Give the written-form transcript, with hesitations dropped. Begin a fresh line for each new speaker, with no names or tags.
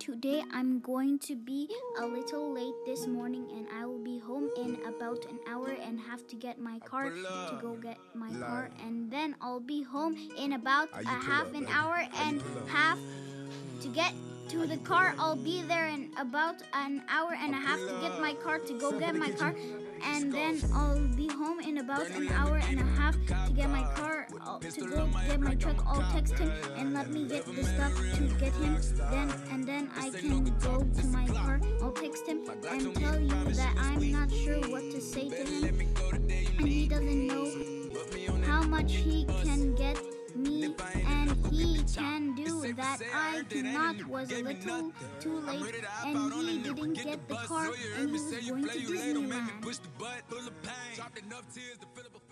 today I'm going to be a little late this morning, and I will be home in about an hour and have to get my car to go get my car, and then I'll be home in about a half an hour and have to get to the car. I'll be there in about an hour and a half to get my car to go get my car, and then I'll be home in about an hour and a half to get my car to go get my truck. I'll text him and let me get the stuff to get him. Then I can go to my car. I'll text him and tell you that I'm not sure what to say to him, and he doesn't know how much he can get me, and he can do that. I cannot, was a little too late, and he didn't get the car, and he was going to Disneyland.